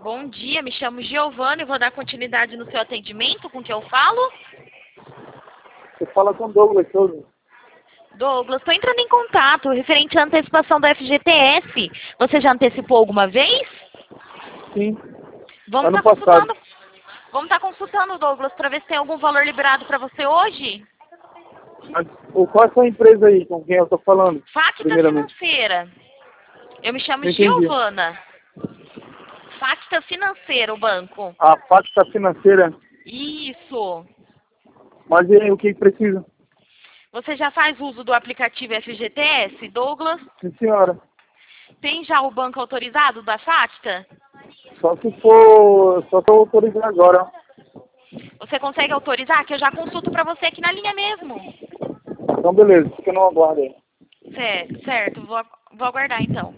Bom dia, me chamo Giovana e vou dar continuidade no seu atendimento. Com que eu falo? Você fala com Douglas Souza. Douglas, estou entrando em contato referente à antecipação da FGTS. Você já antecipou alguma vez? Sim, Vamos ano estar passado. consultando. Vamos estar consultando, Douglas, para ver se tem algum valor liberado para você hoje. Mas, qual é a sua empresa aí, com quem eu estou falando? Facta Primeiramente. Financeira. Eu me chamo Não entendi. Giovana. Facta Financeira, o banco. A Facta Financeira. Isso. Mas e aí, o que precisa? Você já faz uso do aplicativo FGTS, Douglas? Sim, senhora. Tem já o banco autorizado da Facta? Só se for... Só estou autorizando agora. Você consegue autorizar? Que eu já consulto para você aqui na linha mesmo. Então, beleza. Fica no aguardo aí. Certo. Vou aguardar então.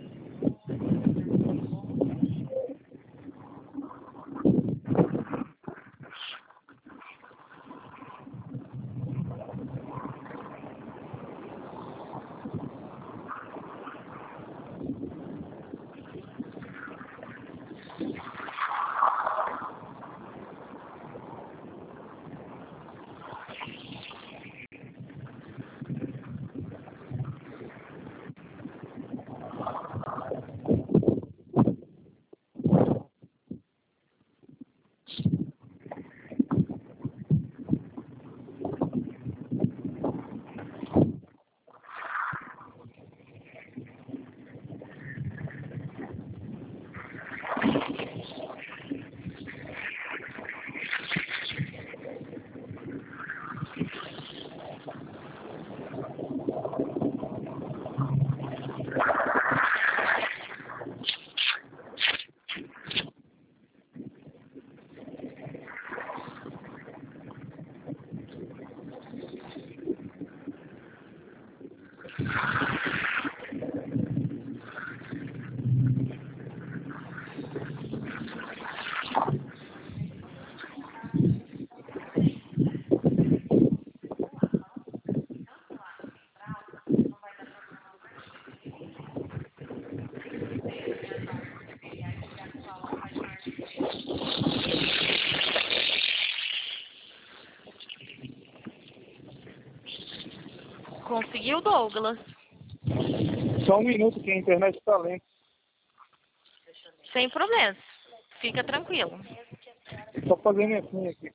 Conseguiu, Douglas? Só um minuto que a internet está lenta. Sem problemas. Fica tranquilo. Só fazer minha senha aqui.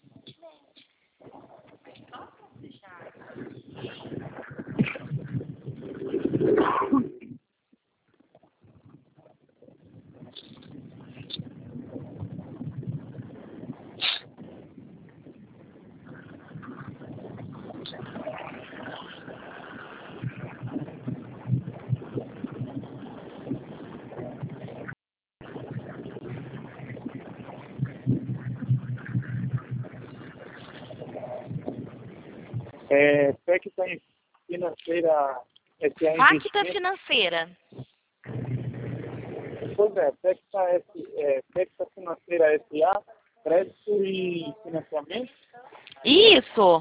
Facta Financeira S.A. Facta Investimento. Financeira. Pois é, Facta Financeira S.A. Crédito e financiamento. Isso.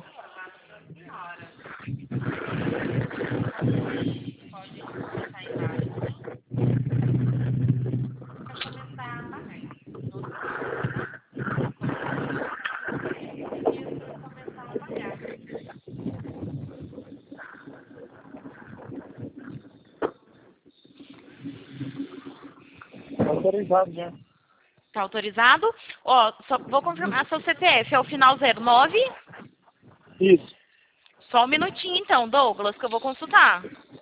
Autorizado, né? Tá autorizado? Ó, só vou confirmar seu CPF. É o final 09? Isso. Só um minutinho então, Douglas, que eu vou consultar.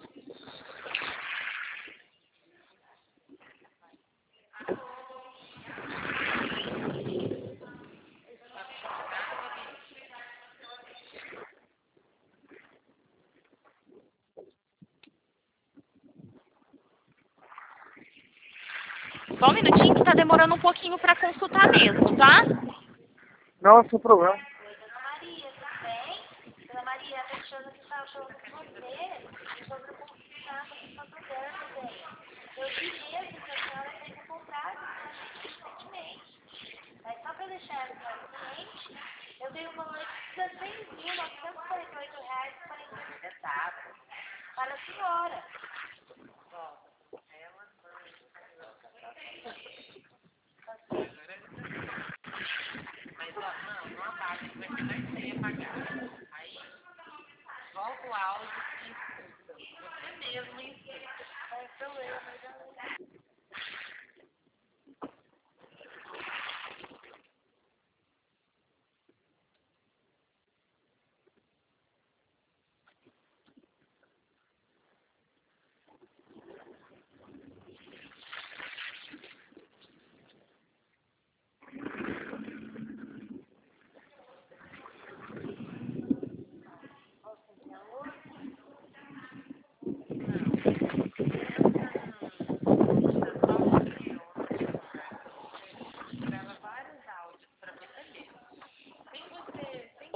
Só um minutinho que tá demorando um pouquinho para consultar mesmo, tá? Não, sem problema. Maria, tudo bem? Dona Maria, a pessoa que estava falando com você sobre o consulado que está dando, bem. Eu vi mesmo que a senhora fez um contrato recentemente. Mas só para deixar ela para o cliente, eu dei um valor de R$16.948,40 para a senhora.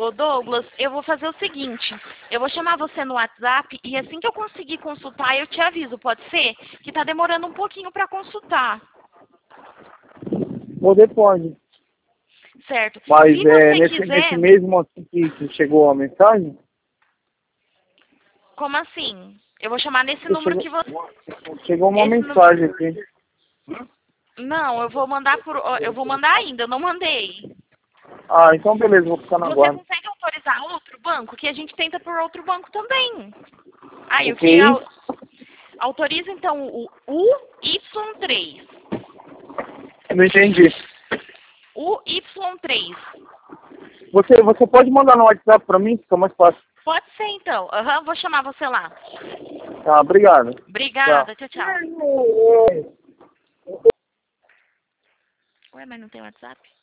Ô Douglas, eu vou fazer o seguinte, eu vou chamar você no WhatsApp e assim que eu conseguir consultar, eu te aviso, pode ser? Que tá demorando um pouquinho para consultar. Poder pode. Certo. Mas Se você nesse quiser... mesmo assim que chegou a mensagem? Como assim? Eu vou chamar nesse número que você... Chegou uma Esse mensagem aqui. Não, eu vou mandar eu vou mandar ainda, eu não mandei. Ah, então beleza, vou ficar na Você guarda. consegue autorizar outro banco? Que a gente tenta por outro banco também. Aí, Ok. autoriza então o UY3. Não entendi. UY3. Você pode mandar no WhatsApp pra mim? Fica mais fácil. Pode ser então. Aham, vou chamar você lá. Tá, obrigado. Obrigada, tchau, tchau. Ué, mas não tem WhatsApp?